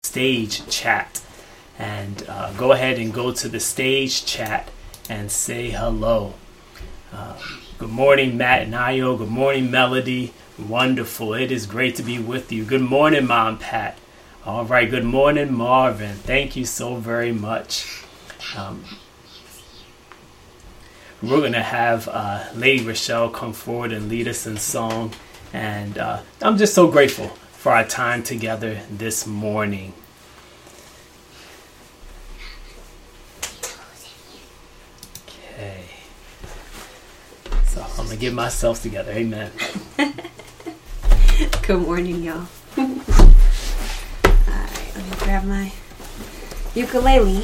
stage chat. And go ahead and go to the stage chat and say hello. Good morning, Matt and Ayo. Good morning, Melody. Wonderful. It is great to be with you. Good morning, Mom Pat. All right. Good morning, Marvin. Thank you so very much. We're going to have Lady Rochelle come forward and lead us in song. And I'm just so grateful for our time together this morning. Okay. So I'm going to get myself together. Amen. Good morning, y'all. All right, let me grab my ukulele.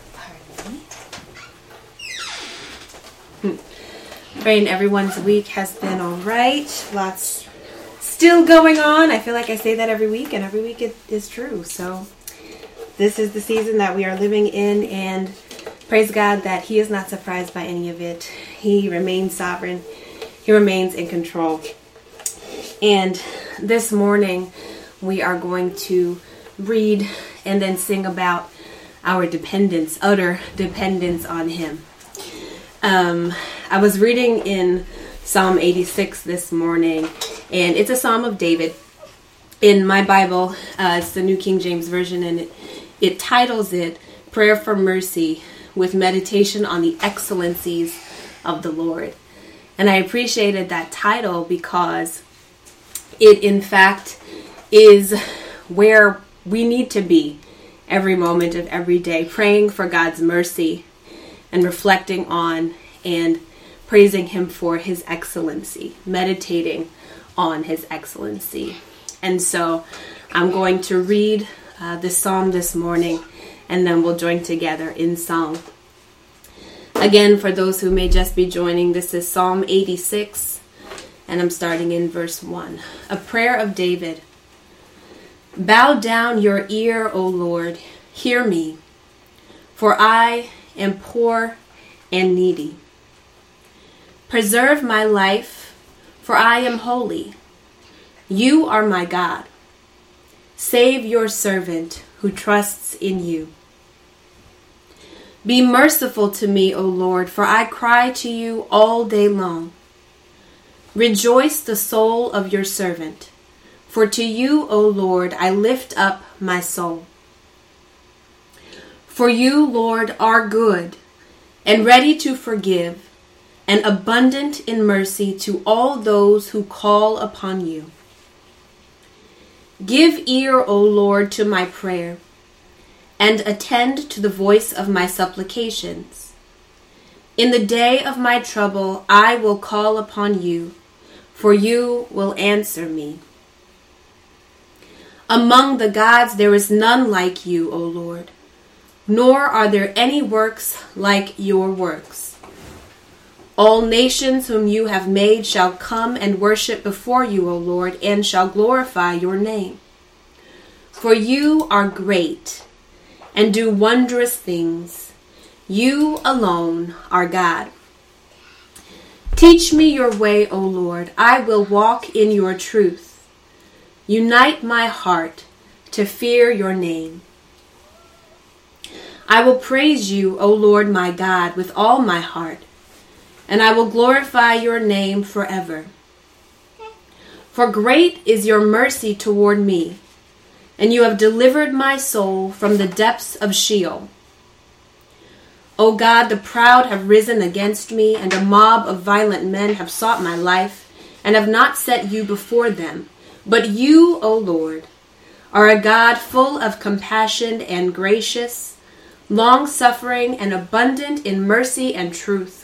Praying everyone's week has been all right. Lots still going on. I feel like I say that every week, and every week it is true. So this is the season that we are living in, and praise God that He is not surprised by any of it. He remains sovereign. He remains in control. And this morning we are going to read and then sing about our dependence, utter dependence on Him. I was reading in Psalm 86 this morning, and it's a Psalm of David. In my Bible, it's the New King James Version, and it titles it Prayer for Mercy with Meditation on the Excellencies of the Lord. And I appreciated that title because it, in fact, is where we need to be every moment of every day, praying for God's mercy and reflecting on and praising Him for His excellency, meditating on His excellency. And so I'm going to read this psalm this morning, and then we'll join together in song. Again, for those who may just be joining, this is Psalm 86, and I'm starting in verse 1. A prayer of David. Bow down your ear, O Lord, hear me, for I am poor and needy. Preserve my life, for I am holy. You are my God. Save your servant who trusts in you. Be merciful to me, O Lord, for I cry to you all day long. Rejoice the soul of your servant, for to you, O Lord, I lift up my soul. For you, Lord, are good and ready to forgive, and abundant in mercy to all those who call upon you. Give ear, O Lord, to my prayer, and attend to the voice of my supplications. In the day of my trouble, I will call upon you, for you will answer me. Among the gods there is none like you, O Lord, nor are there any works like your works. All nations whom you have made shall come and worship before you, O Lord, and shall glorify your name. For you are great and do wondrous things. You alone are God. Teach me your way, O Lord. I will walk in your truth. Unite my heart to fear your name. I will praise you, O Lord my God, with all my heart, and I will glorify your name forever. For great is your mercy toward me, and you have delivered my soul from the depths of Sheol. O God, the proud have risen against me, and a mob of violent men have sought my life, and have not set you before them. But you, O Lord, are a God full of compassion and gracious, long-suffering and abundant in mercy and truth.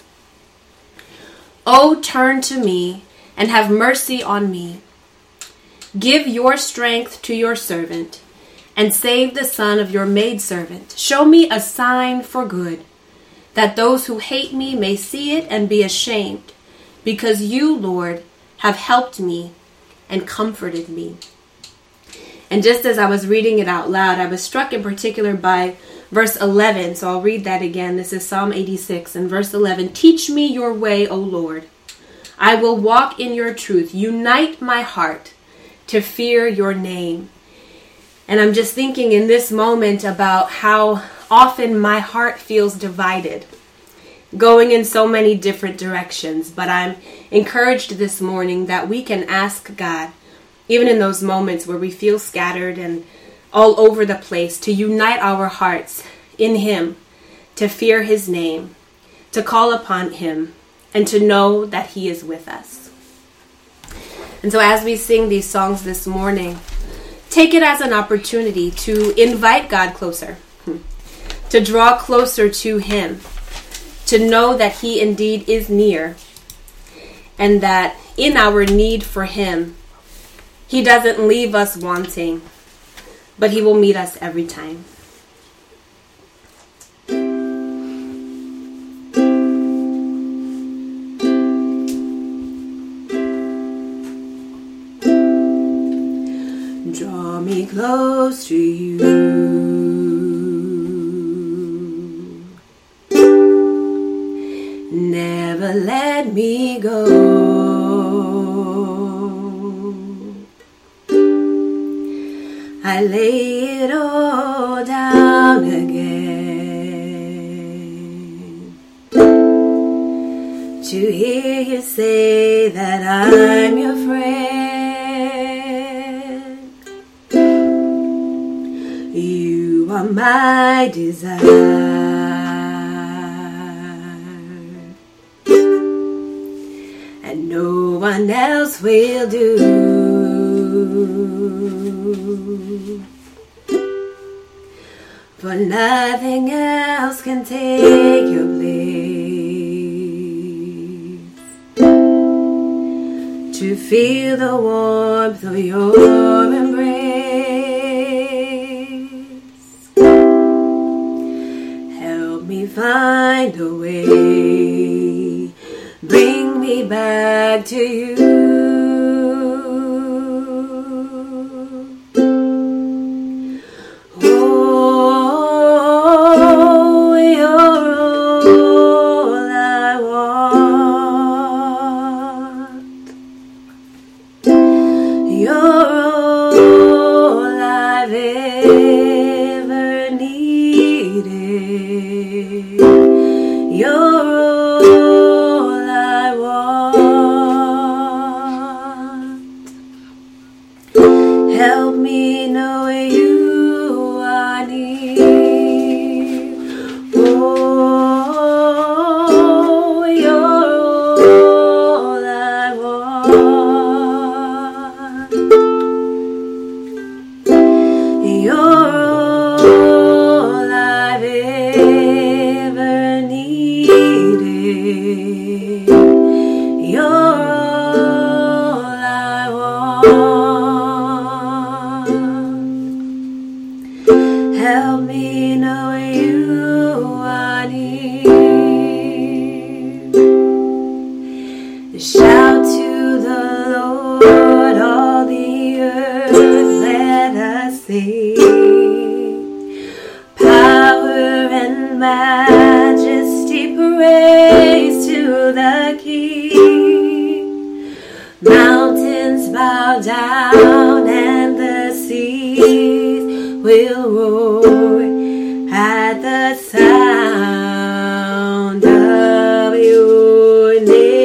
O turn to me and have mercy on me. Give your strength to your servant, and save the son of your maidservant. Show me a sign for good, that those who hate me may see it and be ashamed, because you, Lord, have helped me and comforted me. And just as I was reading it out loud, I was struck in particular by verse 11. So I'll read that again. This is Psalm 86 and verse 11. Teach me your way, O Lord. I will walk in your truth. Unite my heart to fear your name. And I'm just thinking in this moment about how often my heart feels divided, going in so many different directions. But I'm encouraged this morning that we can ask God, even in those moments where we feel scattered and all over the place, to unite our hearts in Him, to fear His name, to call upon Him, and to know that He is with us. And so as we sing these songs this morning, take it as an opportunity to invite God closer, to draw closer to Him, to know that He indeed is near, and that in our need for Him, He doesn't leave us wanting, but He will meet us every time. Draw me close to you. Never let me go. I lay it all down again to hear you say that I'm your friend. You are my desire, and no one else will do. For nothing else can take your place. To feel the warmth of your embrace, help me find a way, bring me back to you. Help me know you are near. Oh, you're all I want. You're all I've ever needed. You're all I want. Help me know you are near. Shout to the Lord, all the earth, let us sing. Power and majesty, praise to the King. Mountains bow down and the seas will roar at the sound of your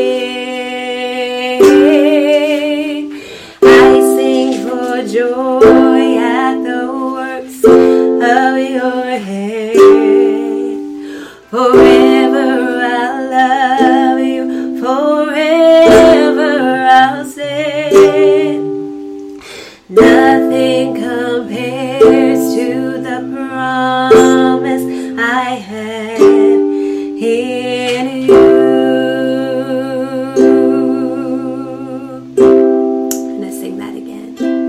name. I sing for joy at the works of your hand. Forever I'll love you, forever I'll stand. Nothing compares to the promise I have in you. I'm gonna sing that again.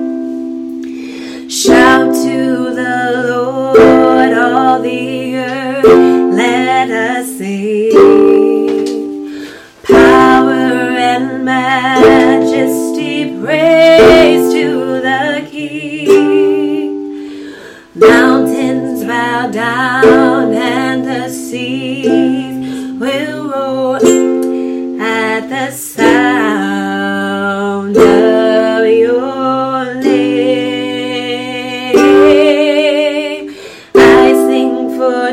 Shout to the Lord, all the earth, let us sing. Power and majesty, praise to the King. Mountains bow down and the seas will roar at the sound of your name.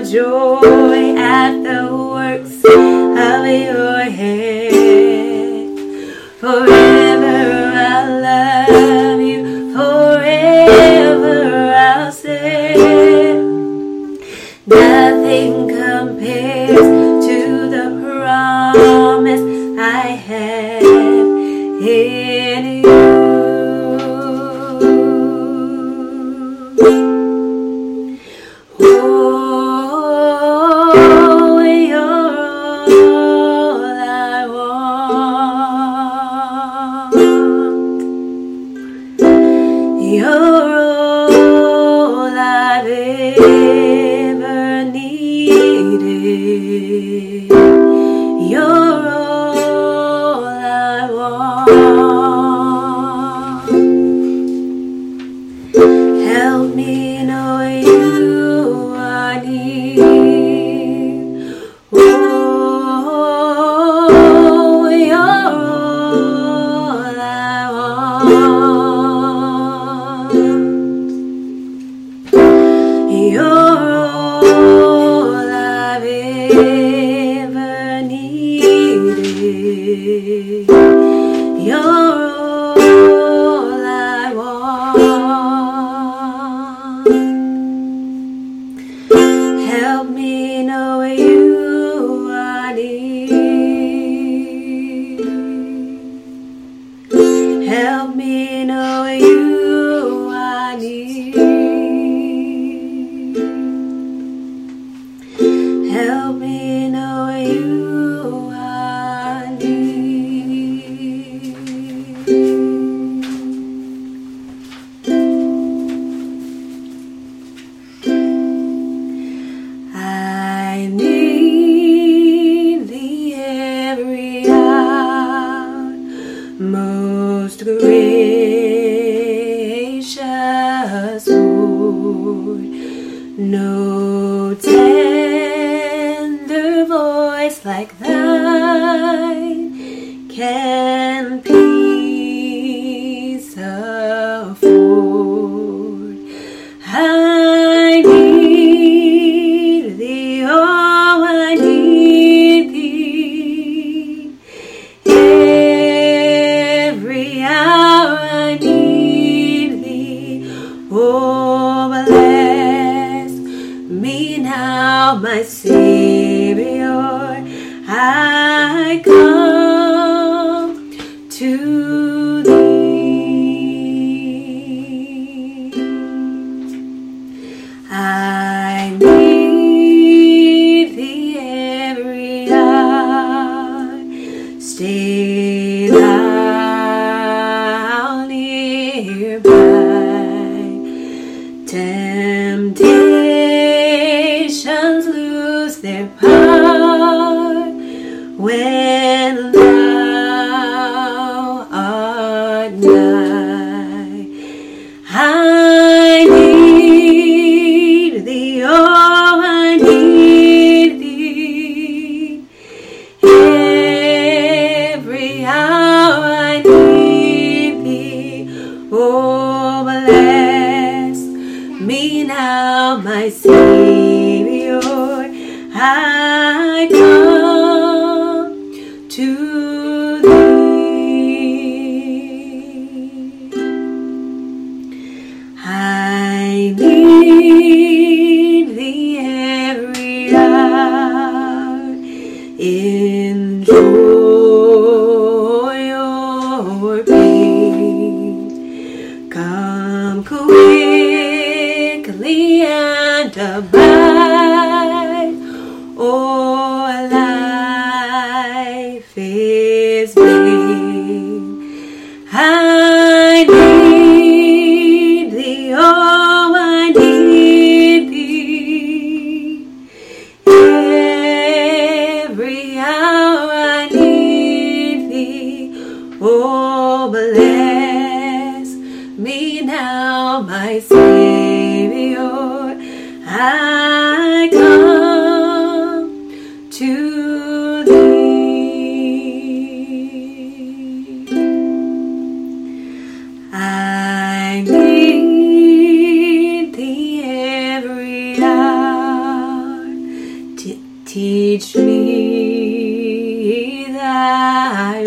joy at the works of your hand. Forever I'll love you, forever I'll say. Nothing compares to the promise I have in you. Oh, you're all I want. You're all I've ever needed. You're all I want. Help me know you are near. Oh, you're all I want. You're all I've ever needed. You're all I want. Help me know you are near. Help me know you are near. Help me know you are near. I need thee every hour, most gracious Lord. No tender voice like thine can peace afford. I need thee, oh, I need thee. Every hour I need thee. Oh, bless me now, my Savior. I come to thee. I need thee every hour. Stay thou nearby. Temptations lose their power when thou art nigh. I need thee, oh, I need thee. Every hour I need thee. Oh, bless me now, my Savior. I come to thee. I need thee every hour. Enjoy your peace. Come quickly and abide. Oh, life is vain. I need thee, oh, I need thee. Every hour I need thee. Oh, bless me now, my Savior. I come to thee. I need thee every hour. Teach me thy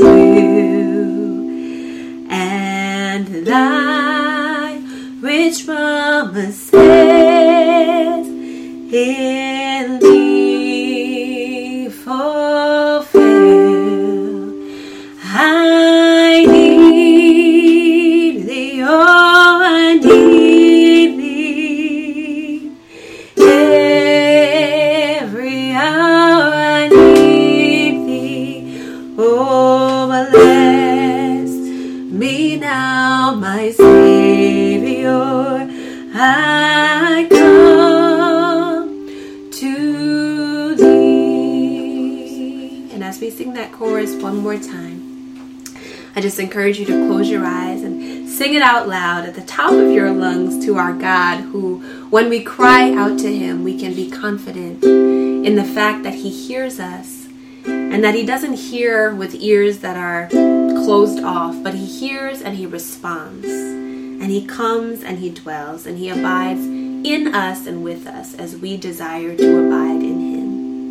will, and thy rich promises in thee fulfill. I need thee, oh, I need thee. Every hour I need thee. Oh, bless me now, my Savior. I come to thee. And as we sing that chorus one more time, I just encourage you to close your eyes and sing it out loud at the top of your lungs to our God, who, when we cry out to him, we can be confident in the fact that he hears us, and that he doesn't hear with ears that are closed off, but he hears and he responds, and he comes and he dwells, and he abides in us and with us as we desire to abide in him.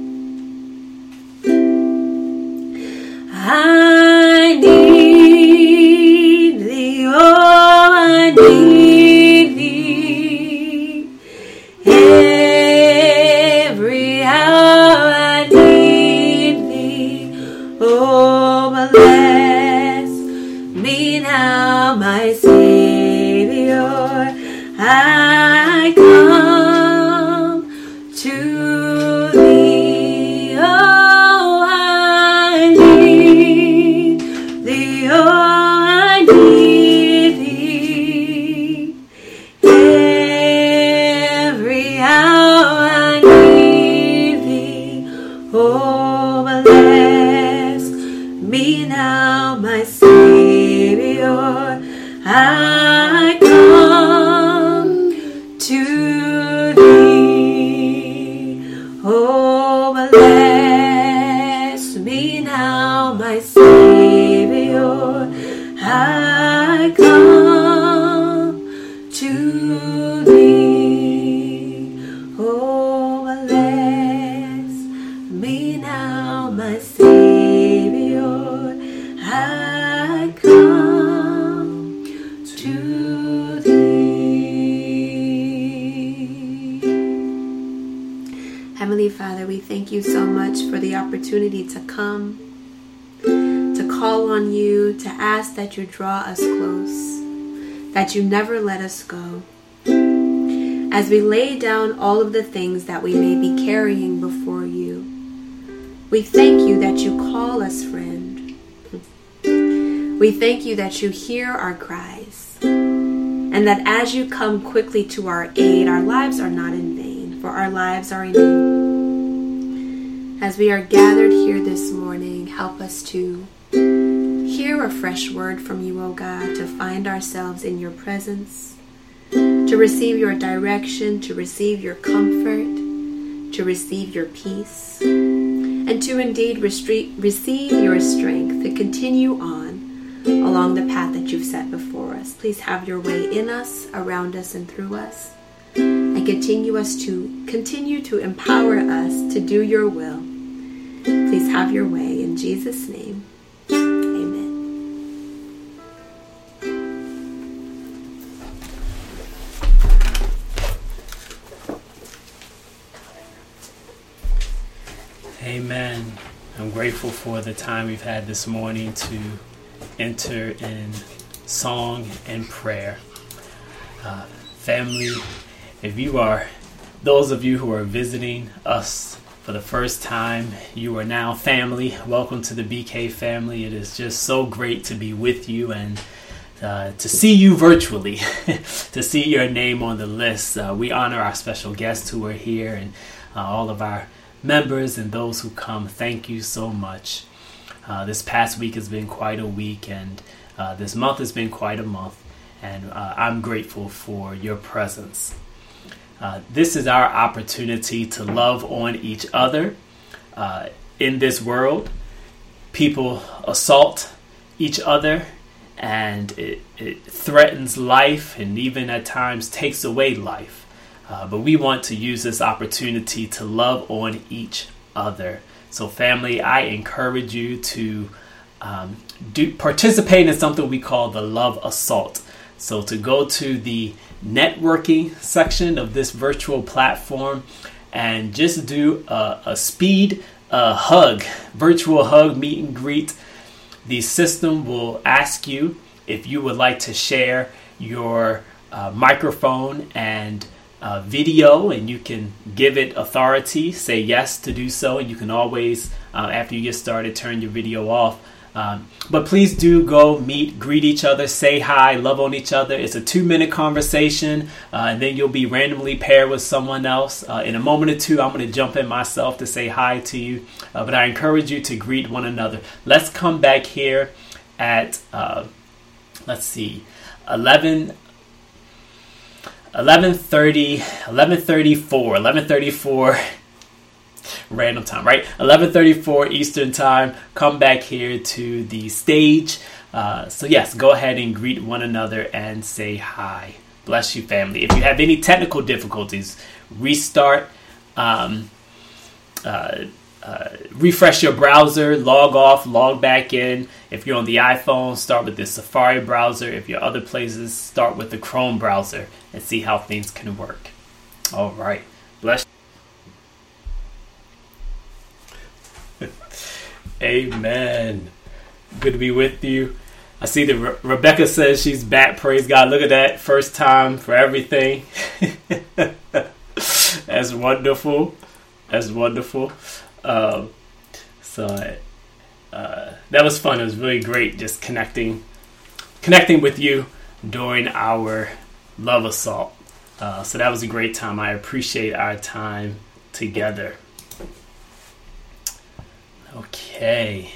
I need thee, oh, I need thee. Every hour I need thee. Oh, bless me now, my Savior. I come to thee. Oh, I need thee. Oh, I need thee. Every hour I need thee. Oh, bless me now, my Savior. I come to thee. Oh, bless me now, my Savior. I come to thee. Oh, bless me now, my Savior. I come to thee. Heavenly Father, we thank you so much for the opportunity to come, to call on you, to ask that you draw us close, that you never let us go. As we lay down all of the things that we may be carrying before you, we thank you that you call us friend. We thank you that you hear our cries, and that as you come quickly to our aid, our lives are not in vain, for our lives are in you. As we are gathered here this morning, help us to hear a fresh word from you, O God, to find ourselves in your presence, to receive your direction, to receive your comfort, to receive your peace, and to indeed receive your strength to continue on along the path that you've set before us. Please have your way in us, around us, and through us, and continue to empower us to do your will. Please have your way in Jesus' name. Amen. Amen. I'm grateful for the time we've had this morning to enter in song and prayer. Family, if you are, those of you who are visiting us for the first time, you are now family. Welcome to the BK family. It is just so great to be with you and to see you virtually, to see your name on the list. We honor our special guests who are here and all of our members and those who come. Thank you so much. This past week has been quite a week, and this month has been quite a month, and I'm grateful for your presence. This is our opportunity to love on each other. In this world, people assault each other, and it threatens life and even at times takes away life. But we want to use this opportunity to love on each other. So family, I encourage you to participate in something we call the Love Assault. So to go to the networking section of this virtual platform and just do a speed hug, virtual hug, meet and greet. The system will ask you if you would like to share your microphone and video, and you can give it authority, say yes to do so, and you can always, after you get started, turn your video off. But please do go meet, greet each other, say hi, love on each other. It's a 2-minute conversation, and then you'll be randomly paired with someone else. In a moment or two, I'm going to jump in myself to say hi to you. But I encourage you to greet one another. Let's come back here at, 11:34. Random time, right? 11:34 Eastern time. Come back here to the stage. So yes, go ahead and greet one another and say hi. Bless you, family. If you have any technical difficulties, restart, refresh your browser, log off, log back in. If you're on the iPhone, start with the Safari browser. If you're other places, start with the Chrome browser and see how things can work. All right. Bless you. Amen. Good to be with you. I see that Rebecca says she's back. Praise God. Look at that. First time for everything. That's wonderful. That's wonderful. That was fun. It was really great just connecting with you during our Love Assault. So that was a great time. I appreciate our time together. Okay.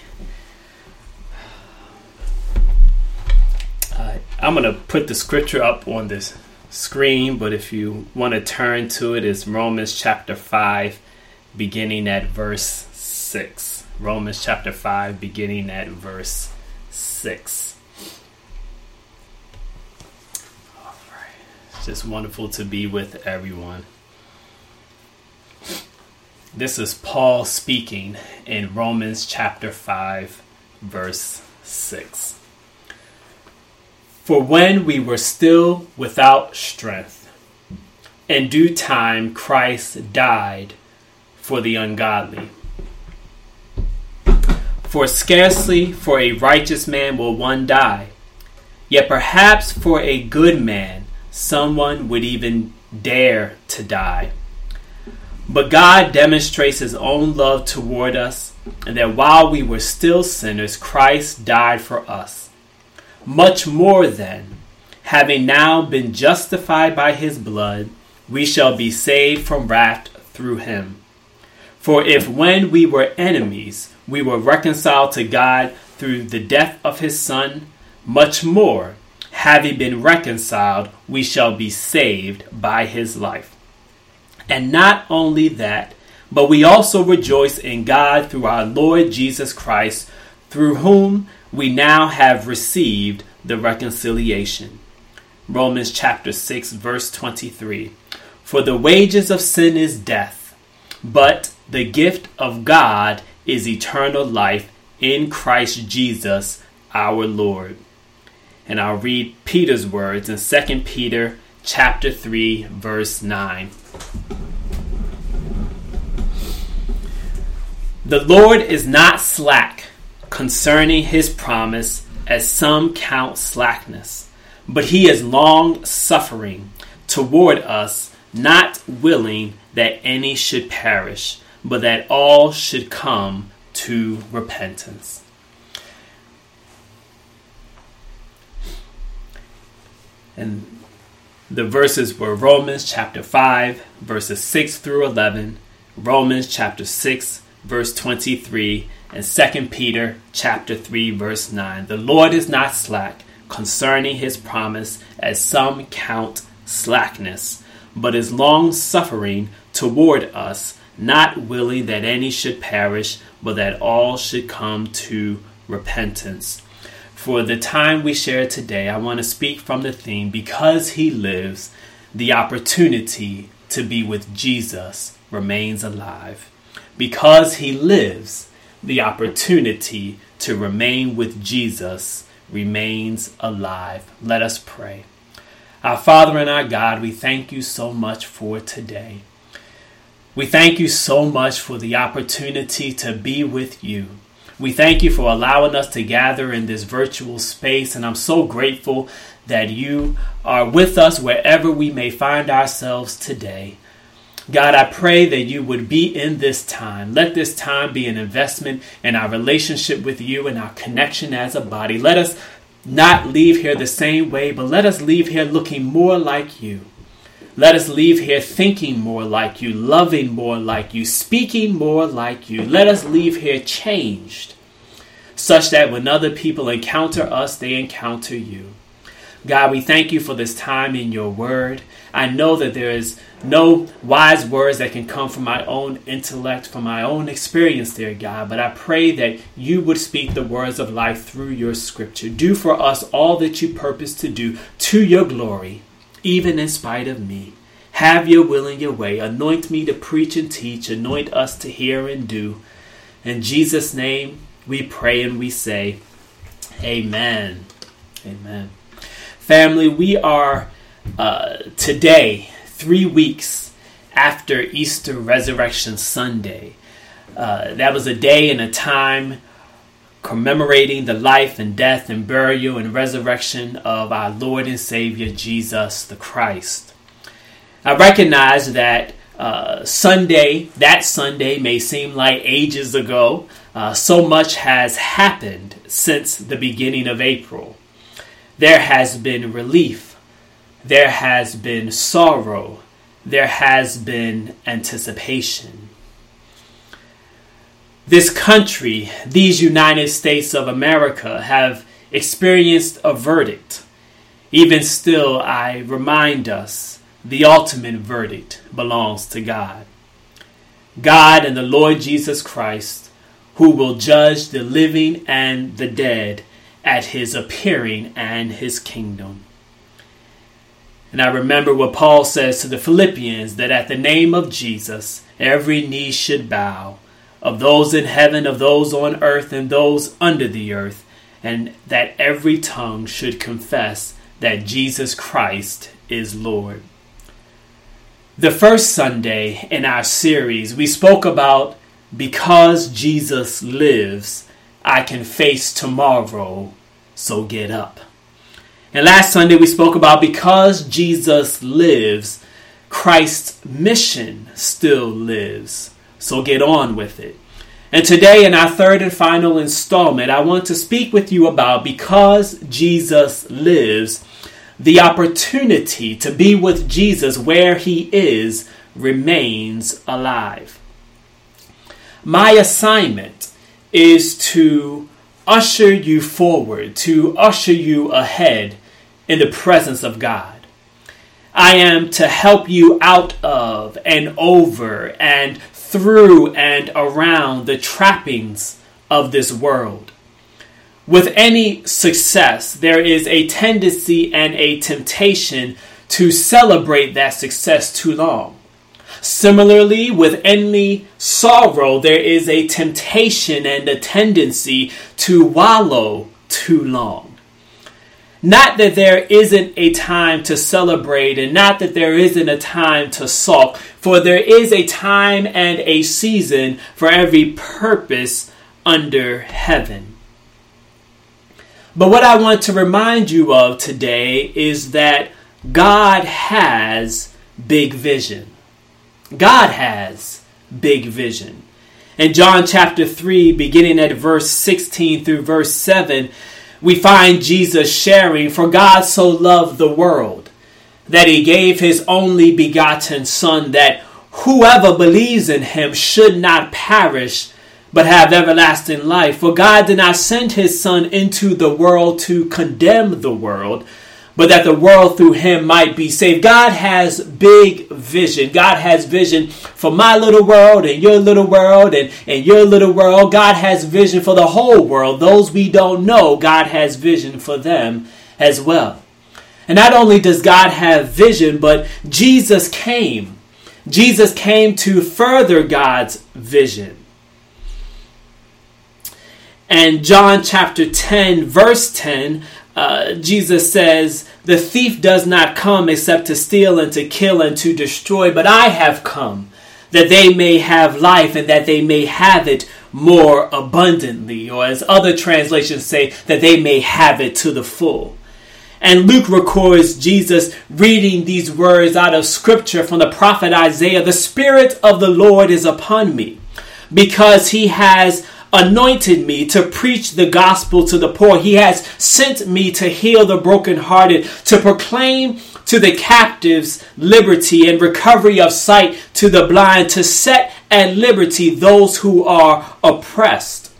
I'm going to put the scripture up on this screen, but if you want to turn to it, it's Romans chapter 5, beginning at verse 6. Romans chapter 5, beginning at verse 6. All right. It's just wonderful to be with everyone. This is Paul speaking in Romans chapter 5, verse 6. For when we were still without strength, in due time Christ died for the ungodly. For scarcely for a righteous man will one die, yet perhaps for a good man someone would even dare to die. But God demonstrates his own love toward us, and that while we were still sinners, Christ died for us. Much more then, having now been justified by his blood, we shall be saved from wrath through him. For if when we were enemies, we were reconciled to God through the death of his Son, much more, having been reconciled, we shall be saved by his life. And not only that, but we also rejoice in God through our Lord Jesus Christ, through whom we now have received the reconciliation. Romans chapter 6, verse 23. For the wages of sin is death, but the gift of God is eternal life in Christ Jesus our Lord. And I'll read Peter's words in 2 Peter chapter 3, verse 9. The Lord is not slack concerning his promise, as some count slackness, but he is long suffering toward us, not willing that any should perish, but that all should come to repentance. And the verses were Romans chapter 5, verses 6 through 11, Romans chapter 6, verse 23, and 2 Peter chapter 3, verse 9. The Lord is not slack concerning his promise, as some count slackness, but is long suffering toward us, not willing that any should perish, but that all should come to repentance. For the time we share today, I want to speak from the theme, because he lives, the opportunity to be with Jesus remains alive. Because he lives, the opportunity to remain with Jesus remains alive. Let us pray. Our Father and our God, we thank you so much for today. We thank you so much for the opportunity to be with you. We thank you for allowing us to gather in this virtual space, and I'm so grateful that you are with us wherever we may find ourselves today. God, I pray that you would be in this time. Let this time be an investment in our relationship with you and our connection as a body. Let us not leave here the same way, but let us leave here looking more like you. Let us leave here thinking more like you, loving more like you, speaking more like you. Let us leave here changed, such that when other people encounter us, they encounter you. God, we thank you for this time in your word. I know that there is no wise words that can come from my own intellect, from my own experience, dear God, but I pray that you would speak the words of life through your scripture. Do for us all that you purpose to do to your glory, even in spite of me. Have your will and your way. Anoint me to preach and teach. Anoint us to hear and do. In Jesus' name we pray and we say, amen. Amen. Family, we are today 3 weeks after Easter Resurrection Sunday. That was a day and a time commemorating the life and death and burial and resurrection of our Lord and Savior Jesus the Christ. I recognize that that Sunday may seem like ages ago. So much has happened since the beginning of April. There has been relief. There has been sorrow. There has been anticipation. This country, these United States of America, have experienced a verdict. Even still, I remind us, the ultimate verdict belongs to God. God and the Lord Jesus Christ, who will judge the living and the dead at his appearing and his kingdom. And I remember what Paul says to the Philippians, that at the name of Jesus, every knee should bow, of those in heaven, of those on earth, and those under the earth, and that every tongue should confess that Jesus Christ is Lord. The first Sunday in our series, we spoke about because Jesus lives, I can face tomorrow, so get up. And last Sunday we spoke about because Jesus lives, Christ's mission still lives, so get on with it. And today in our third and final installment, I want to speak with you about because Jesus lives, the opportunity to be with Jesus where he is remains alive. My assignment is to usher you forward, to usher you ahead in the presence of God. I am to help you out of and over and through and around the trappings of this world. With any success, there is a tendency and a temptation to celebrate that success too long. Similarly, with any sorrow, there is a temptation and a tendency to wallow too long. Not that there isn't a time to celebrate and not that there isn't a time to sulk, for there is a time and a season for every purpose under heaven. But what I want to remind you of today is that God has big vision. God has big vision. In John chapter 3, beginning at verse 16 through verse 7, we find Jesus sharing, "For God so loved the world, that he gave his only begotten Son, that whoever believes in him should not perish, but have everlasting life. For God did not send his Son into the world to condemn the world, but that the world through him might be saved." God has big vision. God has vision for my little world and your little world and your little world. God has vision for the whole world. Those we don't know, God has vision for them as well. And not only does God have vision, but Jesus came Jesus came to further God's vision. And John chapter 10, verse 10, Jesus says, "The thief does not come except to steal and to kill and to destroy, but I have come that they may have life and that they may have it more abundantly." Or as other translations say, that they may have it to the full. And Luke records Jesus reading these words out of scripture from the prophet Isaiah. "The Spirit of the Lord is upon me, because he has anointed me to preach the gospel to the poor. He has sent me to heal the brokenhearted, to proclaim to the captives liberty and recovery of sight to the blind, to set at liberty those who are oppressed."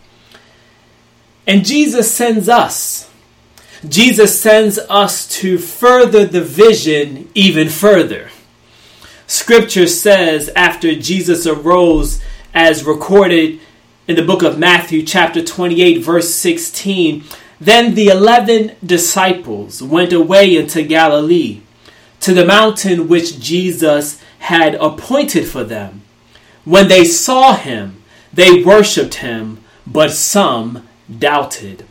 And Jesus sends us. Jesus sends us to further the vision even further. Scripture says, after Jesus arose, as recorded in the book of Matthew chapter 28 verse 16, "Then the 11 disciples went away into Galilee, to the mountain which Jesus had appointed for them. When they saw him, they worshipped him, but some doubted."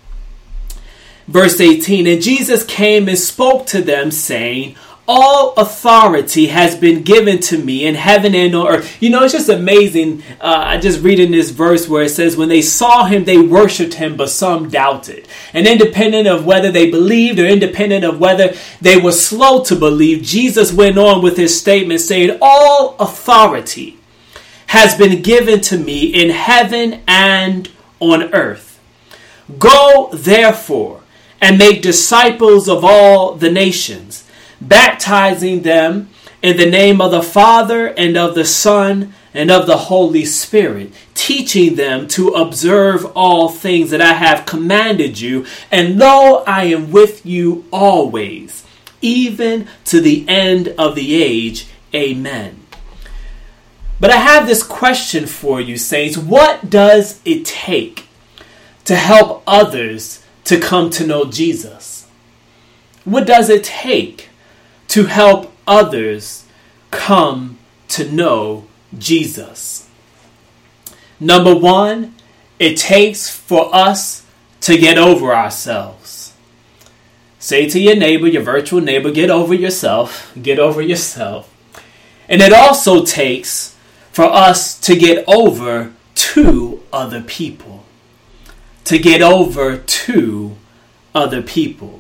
Verse 18, "And Jesus came and spoke to them, saying, All authority has been given to me in heaven and on earth." You know, it's just amazing. I just read in this verse where it says, when they saw him, they worshipped him, but some doubted. And independent of whether they believed or independent of whether they were slow to believe, Jesus went on with his statement saying, "All authority has been given to me in heaven and on earth. Go, therefore, and make disciples of all the nations, baptizing them in the name of the Father and of the Son and of the Holy Spirit, teaching them to observe all things that I have commanded you. And lo, I am with you always, even to the end of the age. Amen." But I have this question for you, saints. What does it take to help others to come to know Jesus? What does it take to help others come to know Jesus? Number one, it takes for us to get over ourselves. Say to your neighbor, your virtual neighbor, get over yourself. Get over yourself. And it also takes for us to get over to other people. To get over to other people.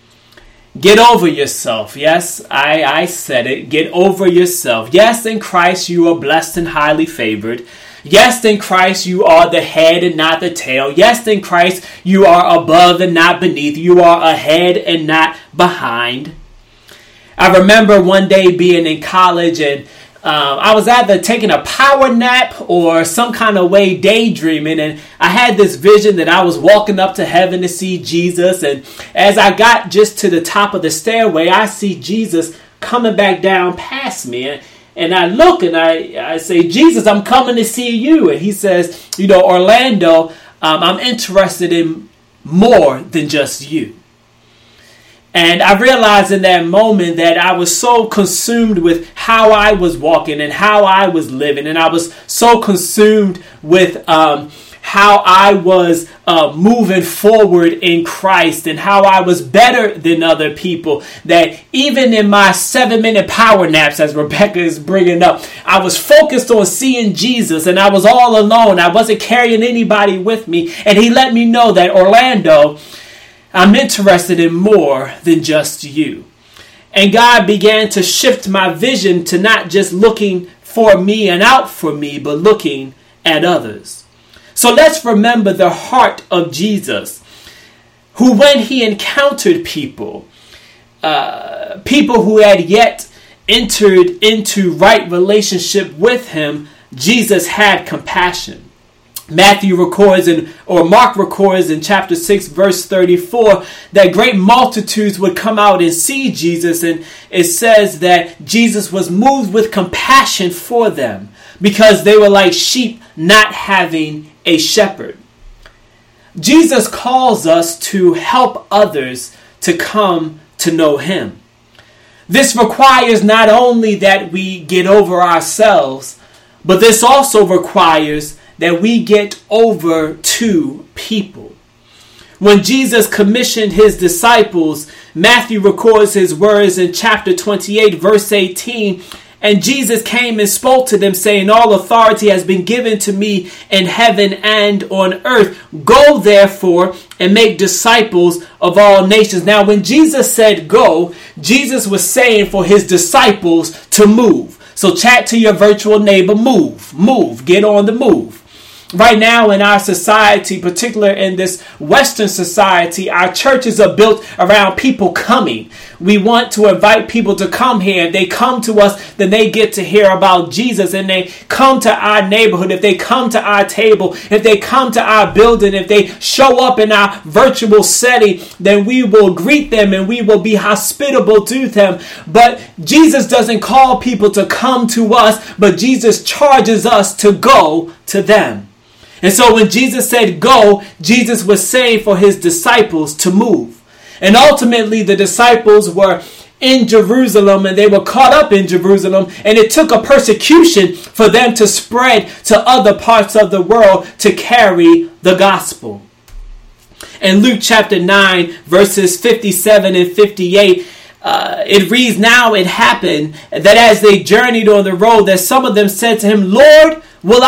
Get over yourself. Yes, I said it. Get over yourself. Yes, in Christ you are blessed and highly favored. Yes, in Christ you are the head and not the tail. Yes, in Christ you are above and not beneath. You are ahead and not behind. I remember one day being in college, and I was either taking a power nap or some kind of way daydreaming, and I had this vision that I was walking up to heaven to see Jesus, and as I got just to the top of the stairway, I see Jesus coming back down past me, and I look and I say, "Jesus, I'm coming to see you." And he says, "Orlando, I'm interested in more than just you." And I realized in that moment that I was so consumed with how I was walking and how I was living. And I was so consumed with how I was moving forward in Christ and how I was better than other people, that even in my 7-minute power naps, as Rebecca is bringing up, I was focused on seeing Jesus, and I was all alone. I wasn't carrying anybody with me. And he let me know that, "Orlando, I'm interested in more than just you." And God began to shift my vision to not just looking for me and out for me, but looking at others. So let's remember the heart of Jesus, who when he encountered people who had yet entered into right relationship with him, Jesus had compassion. Mark records in chapter 6, verse 34, that great multitudes would come out and see Jesus. And it says that Jesus was moved with compassion for them because they were like sheep not having a shepherd. Jesus calls us to help others to come to know him. This requires not only that we get over ourselves, but this also requires that we get over to people. When Jesus commissioned his disciples, Matthew records his words in chapter 28, verse 18. And Jesus came and spoke to them, saying, all authority has been given to me in heaven and on earth. Go, therefore, and make disciples of all nations. Now, when Jesus said go, Jesus was saying for his disciples to move. So chat to your virtual neighbor, move, get on the move. Right now in our society, particularly in this Western society, our churches are built around people coming. We want to invite people to come here. If they come to us, then they get to hear about Jesus, and they come to our neighborhood. If they come to our table, if they come to our building, if they show up in our virtual setting, then we will greet them and we will be hospitable to them. But Jesus doesn't call people to come to us, but Jesus charges us to go to them. And so when Jesus said go, Jesus was saying for his disciples to move. And ultimately the disciples were in Jerusalem and they were caught up in Jerusalem. And it took a persecution for them to spread to other parts of the world to carry the gospel. In Luke chapter 9, verses 57 and 58, it reads, now it happened that as they journeyed on the road, that some of them said to him, Lord,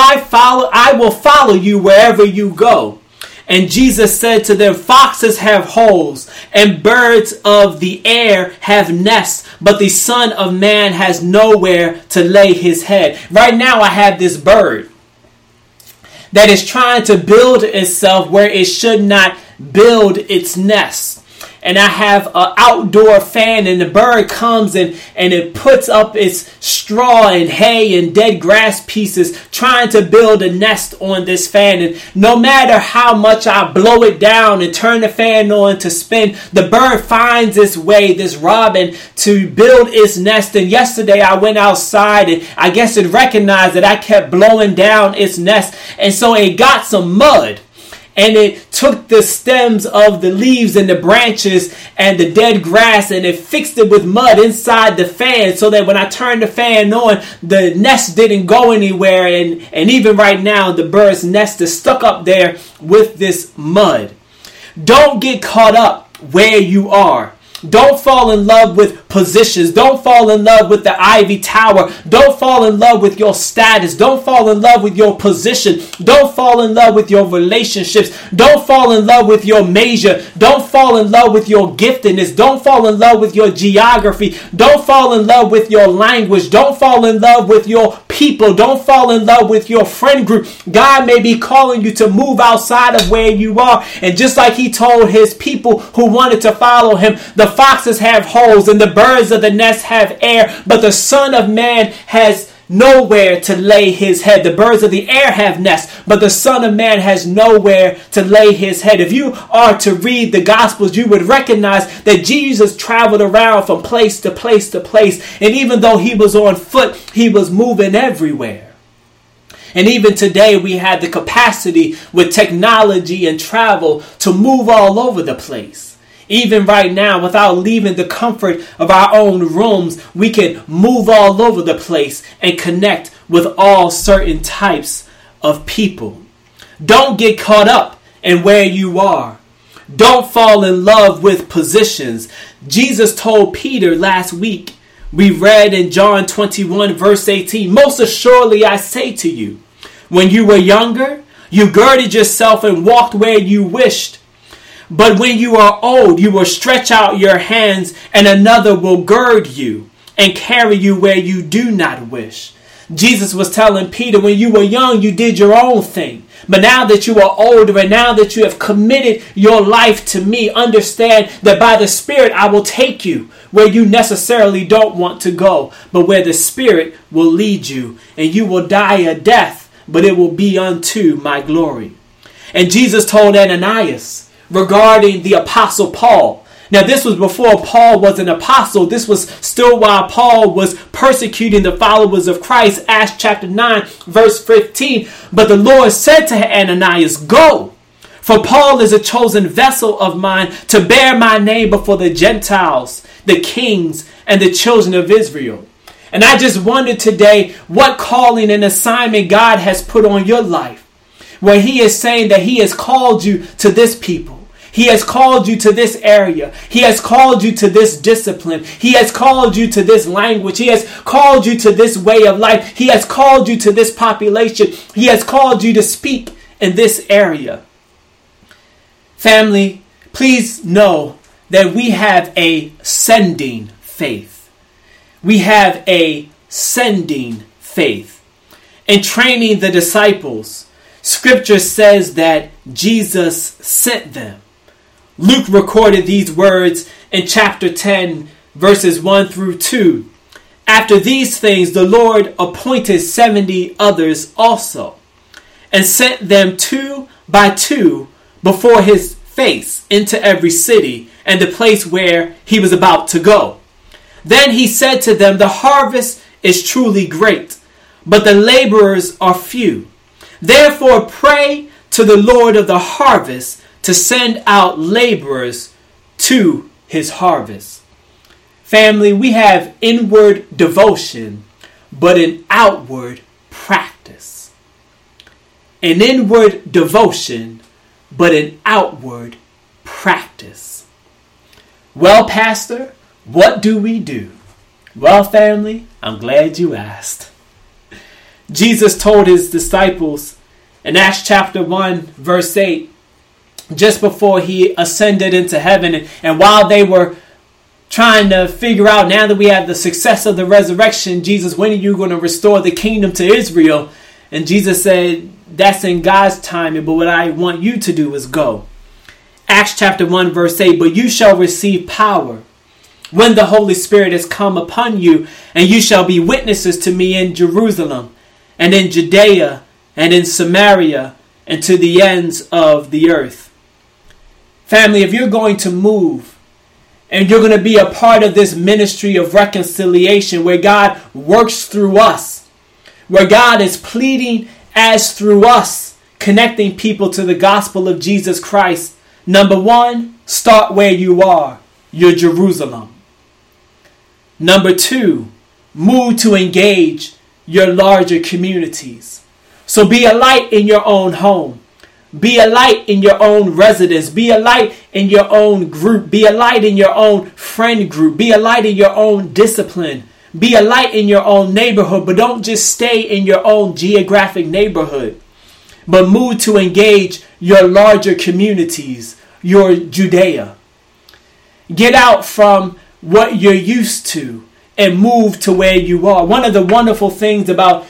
I will follow you wherever you go. And Jesus said to them, foxes have holes and birds of the air have nests, but the Son of Man has nowhere to lay his head. Right now I have this bird that is trying to build itself where it should not build its nest. And I have an outdoor fan, and the bird comes and it puts up its straw and hay and dead grass pieces trying to build a nest on this fan. And no matter how much I blow it down and turn the fan on to spin, the bird finds its way, this robin, to build its nest. And yesterday I went outside and I guess it recognized that I kept blowing down its nest. And so it got some mud. And it took the stems of the leaves and the branches and the dead grass and it fixed it with mud inside the fan so that when I turned the fan on, the nest didn't go anywhere. And even right now, the bird's nest is stuck up there with this mud. Don't get caught up where you are. Don't fall in love with positions. Don't fall in love with the ivy tower. Don't fall in love with your status. Don't fall in love with your position. Don't fall in love with your relationships. Don't fall in love with your major. Don't fall in love with your giftedness. Don't fall in love with your geography. Don't fall in love with your language. Don't fall in love with your people. Don't fall in love with your friend group. God may be calling you to move outside of where you are. And just like he told his people who wanted to follow him, the foxes have holes and the birds of the nest have air, but the Son of Man has nowhere to lay his head. The birds of the air have nests, but the Son of Man has nowhere to lay his head. If you are to read the Gospels, you would recognize that Jesus traveled around from place to place to place. And even though he was on foot, he was moving everywhere. And even today we have the capacity with technology and travel to move all over the place. Even right now, without leaving the comfort of our own rooms, we can move all over the place and connect with all certain types of people. Don't get caught up in where you are. Don't fall in love with positions. Jesus told Peter last week, we read in John 21 verse 18, most assuredly I say to you, when you were younger, you girded yourself and walked where you wished. But when you are old, you will stretch out your hands and another will gird you and carry you where you do not wish. Jesus was telling Peter, when you were young, you did your own thing. But now that you are older and now that you have committed your life to me, understand that by the Spirit I will take you where you necessarily don't want to go, but where the Spirit will lead you, and you will die a death, but it will be unto my glory. And Jesus told Ananias regarding the Apostle Paul. Now, this was before Paul was an apostle. This was still while Paul was persecuting the followers of Christ. Acts chapter 9, verse 15. But the Lord said to Ananias, go, for Paul is a chosen vessel of mine to bear my name before the Gentiles, the kings, and the children of Israel. And I just wonder today what calling and assignment God has put on your life, where he is saying that he has called you to this people. He has called you to this area. He has called you to this discipline. He has called you to this language. He has called you to this way of life. He has called you to this population. He has called you to speak in this area. Family, please know that we have a sending faith. We have a sending faith. In training the disciples, Scripture says that Jesus sent them. Luke recorded these words in chapter 10, verses 1 through 2. After these things, the Lord appointed 70 others also, and sent them 2 by 2 before his face into every city and the place where he was about to go. Then he said to them, the harvest is truly great, but the laborers are few. Therefore pray to the Lord of the harvest to send out laborers to his harvest. Family, we have inward devotion, but an outward practice. An inward devotion, but an outward practice. Well, Pastor, what do we do? Well, family, I'm glad you asked. Jesus told his disciples in Acts chapter 1, verse 8, just before he ascended into heaven, and while they were trying to figure out, now that we have the success of the resurrection, Jesus, when are you going to restore the kingdom to Israel? And Jesus said, that's in God's timing, but what I want you to do is go. Acts chapter 1, verse 8, but you shall receive power when the Holy Spirit has come upon you, and you shall be witnesses to me in Jerusalem, and in Judea, and in Samaria, and to the ends of the earth. Family, if you're going to move and you're going to be a part of this ministry of reconciliation where God works through us, where God is pleading as through us, connecting people to the gospel of Jesus Christ, number one, start where you are, your Jerusalem. Number two, move to engage your larger communities. So be a light in your own home. Be a light in your own residence. Be a light in your own group. Be a light in your own friend group. Be a light in your own discipline. Be a light in your own neighborhood. But don't just stay in your own geographic neighborhood, but move to engage your larger communities, your Judea. Get out from what you're used to and move to where you are. One of the wonderful things about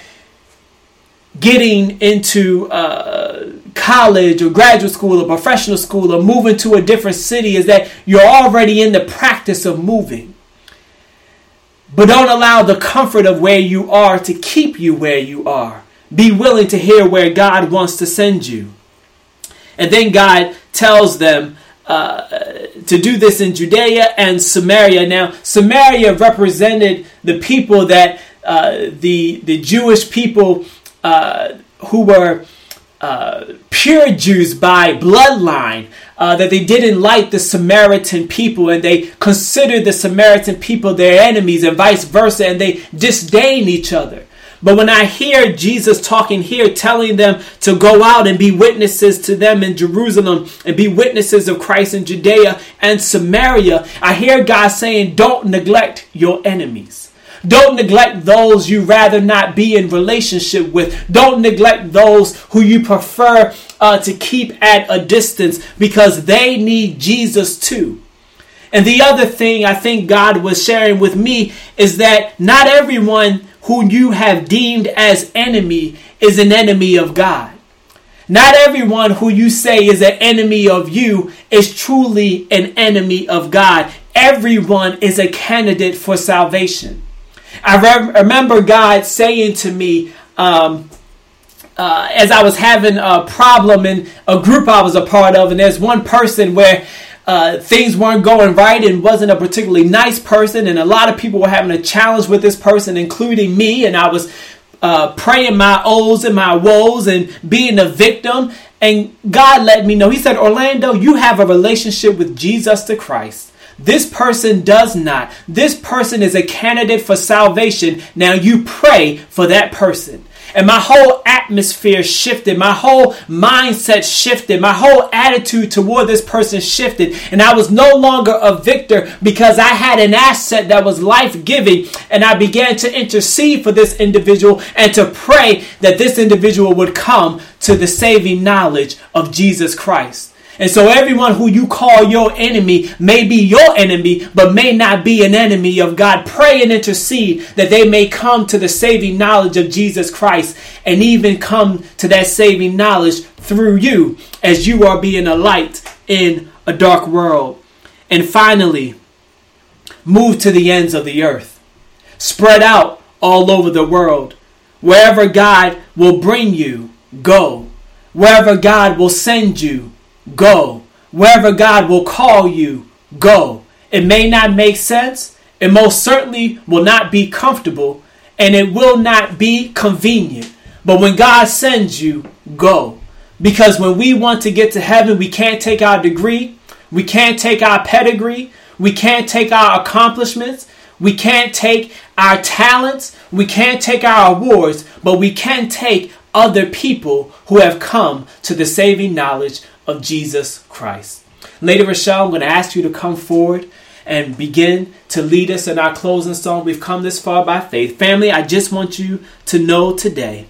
getting into college or graduate school or professional school or moving to a different city is that you're already in the practice of moving. But don't allow the comfort of where you are to keep you where you are. Be willing to hear where God wants to send you. And then God tells them to do this in Judea and Samaria. Now, Samaria represented the people that the Jewish people who were pure Jews by bloodline, that they didn't like the Samaritan people, and they considered the Samaritan people their enemies and vice versa, and they disdain each other. But when I hear Jesus talking here, telling them to go out and be witnesses to them in Jerusalem and be witnesses of Christ in Judea and Samaria, I hear God saying, don't neglect your enemies. Don't neglect those you rather not be in relationship with. Don't neglect those who you prefer to keep at a distance, because they need Jesus too. And the other thing I think God was sharing with me is that not everyone who you have deemed as enemy is an enemy of God. Not everyone who you say is an enemy of you is truly an enemy of God. Everyone is a candidate for salvation. I remember God saying to me, as I was having a problem in a group I was a part of, and there's one person where things weren't going right and wasn't a particularly nice person, and a lot of people were having a challenge with this person, including me, and I was praying my ohs and my woes and being a victim. And God let me know. He said, Orlando, you have a relationship with Jesus the Christ. This person does not. This person is a candidate for salvation. Now you pray for that person. And my whole atmosphere shifted. My whole mindset shifted. My whole attitude toward this person shifted. And I was no longer a victor because I had an asset that was life-giving. And I began to intercede for this individual and to pray that this individual would come to the saving knowledge of Jesus Christ. And so everyone who you call your enemy may be your enemy, but may not be an enemy of God. Pray and intercede that they may come to the saving knowledge of Jesus Christ and even come to that saving knowledge through you as you are being a light in a dark world. And finally, move to the ends of the earth. Spread out all over the world. Wherever God will bring you, go. Wherever God will send you, go. Wherever God will call you, go. It may not make sense. It most certainly will not be comfortable. And it will not be convenient. But when God sends you, go. Because when we want to get to heaven, we can't take our degree. We can't take our pedigree. We can't take our accomplishments. We can't take our talents. We can't take our awards. But we can take other people who have come to the saving knowledge of Jesus Christ. Lady Rochelle, I'm going to ask you to come forward and begin to lead us in our closing song. We've come this far by faith. Family, I just want you to know today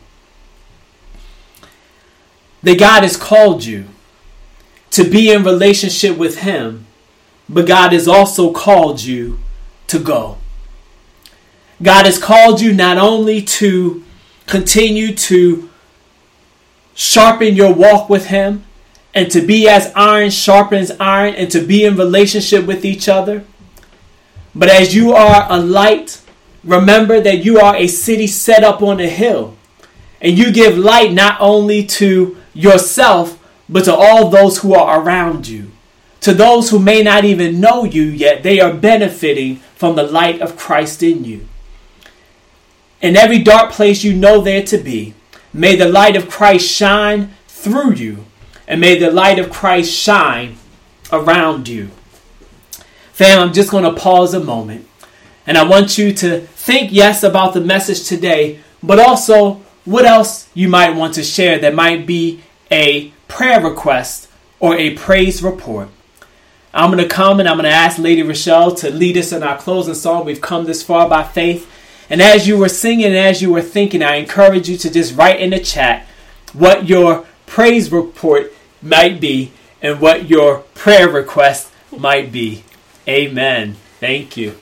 that God has called you to be in relationship with Him, but God has also called you to go. God has called you not only to continue to sharpen your walk with Him, and to be as iron sharpens iron, and to be in relationship with each other. But as you are a light, remember that you are a city set up on a hill. And you give light not only to yourself, but to all those who are around you. To those who may not even know you yet, they are benefiting from the light of Christ in you. In every dark place you know there to be, may the light of Christ shine through you. And may the light of Christ shine around you. Fam, I'm just going to pause a moment. And I want you to think, yes, about the message today, but also what else you might want to share that might be a prayer request or a praise report. I'm going to come and I'm going to ask Lady Rochelle to lead us in our closing song. We've come this far by faith. And as you were singing and as you were thinking, I encourage you to just write in the chat what your praise report might be and what your prayer request might be. Amen. Thank you.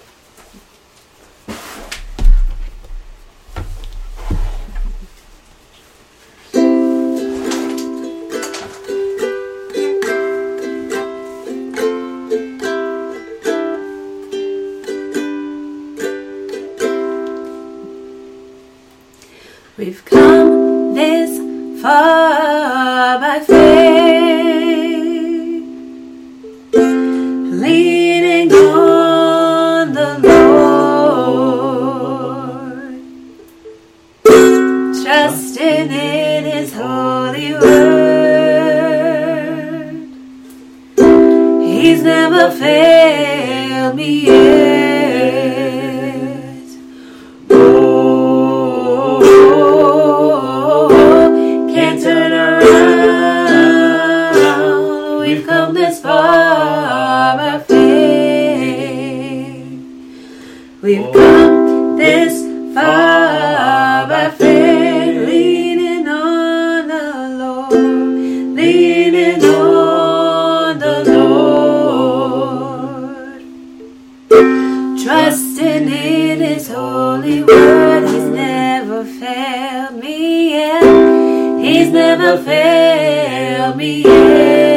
We've come this far by faith, leaning on the Lord, trusting in His holy word. He's never failed me yet. We've come this far by faith, leaning on the Lord, leaning on the Lord, trusting in His holy word. He's never failed me yet. He's never failed me yet.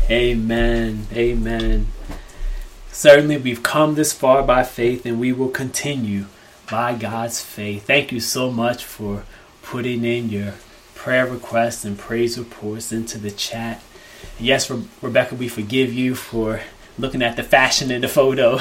Amen. Amen. Certainly we've come this far by faith, and we will continue by God's faith. Thank you so much for putting in your prayer requests and praise reports into the chat. Yes, Rebecca, we forgive you for looking at the fashion in the photo.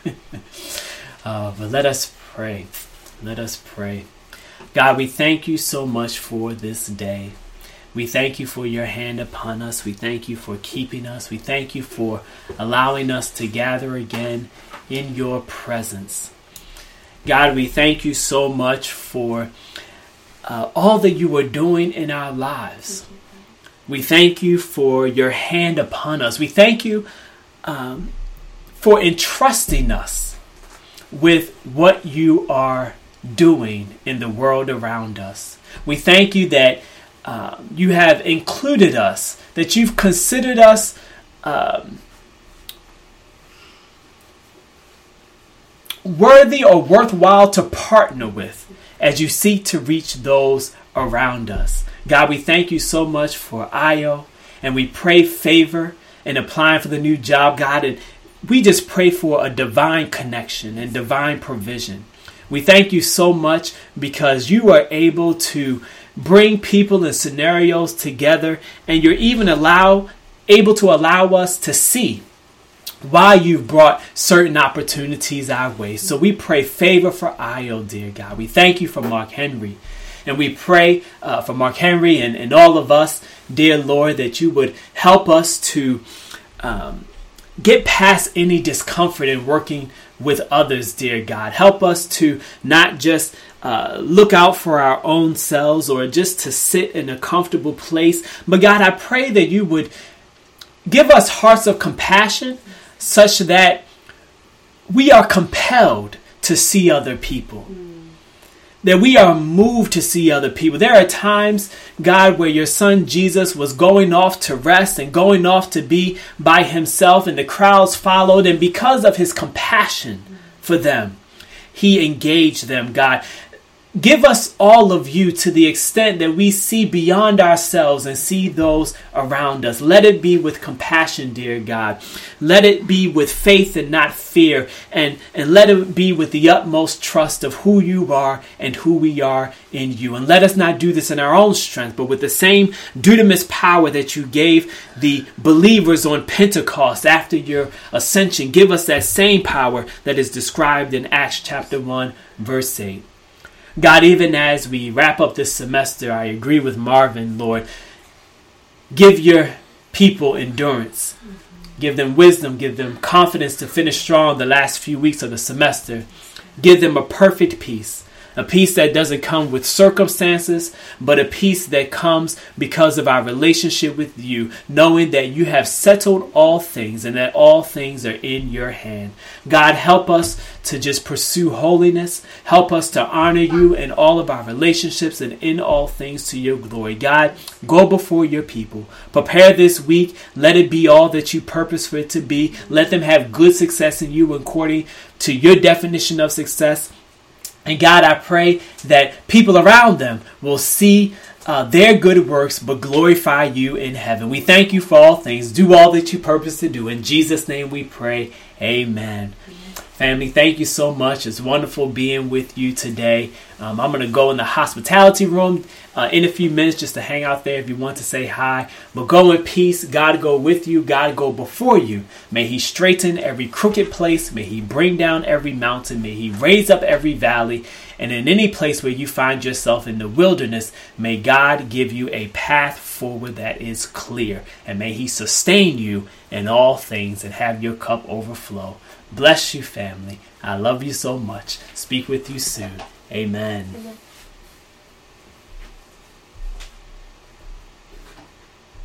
But let us pray. Let us pray. God, we thank you so much for this day. We thank you for your hand upon us. We thank you for keeping us. We thank you for allowing us to gather again in your presence. God, we thank you so much for all that you are doing in our lives. We thank you for your hand upon us. We thank you for entrusting us with what you are doing in the world around us. We thank you that you have included us, that you've considered us worthy or worthwhile to partner with as you seek to reach those around us. God, we thank you so much for Ayo, and we pray favor in applying for the new job, God, and we just pray for a divine connection and divine provision. We thank you so much because you are able to bring people and scenarios together, and you're even able to allow us to see why you've brought certain opportunities our way. So we pray favor for Ayo, dear God. We thank you for Mark Henry. And we pray for Mark Henry and all of us, dear Lord, that you would help us to get past any discomfort in working with others, dear God. Help us to not just look out for our own selves or just to sit in a comfortable place. But God, I pray that you would give us hearts of compassion such that we are compelled to see other people. That we are moved to see other people. There are times, God, where your son Jesus was going off to rest and going off to be by himself, and the crowds followed, and because of his compassion for them, he engaged them, God. Give us all of you to the extent that we see beyond ourselves and see those around us. Let it be with compassion, dear God. Let it be with faith and not fear. And let it be with the utmost trust of who you are and who we are in you. And let us not do this in our own strength, but with the same dunamis power that you gave the believers on Pentecost after your ascension. Give us that same power that is described in Acts chapter 1, verse 8. God, even as we wrap up this semester, I agree with Marvin, Lord. Give your people endurance. Give them wisdom. Give them confidence to finish strong the last few weeks of the semester. Give them a perfect peace. A peace that doesn't come with circumstances, but a peace that comes because of our relationship with you, knowing that you have settled all things and that all things are in your hand. God, help us to just pursue holiness. Help us to honor you in all of our relationships and in all things to your glory. God, go before your people. Prepare this week. Let it be all that you purpose for it to be. Let them have good success in you according to your definition of success. And God, I pray that people around them will see their good works, but glorify you in heaven. We thank you for all things. Do all that you purpose to do. In Jesus' name we pray. Amen. Family, thank you so much. It's wonderful being with you today. I'm going to go in the hospitality room in a few minutes just to hang out there if you want to say hi. But go in peace. God go with you. God go before you. May he straighten every crooked place. May he bring down every mountain. May he raise up every valley. And in any place where you find yourself in the wilderness, may God give you a path forward that is clear. And may he sustain you in all things and have your cup overflow. Bless you, family. I love you so much. Speak with you soon. Amen.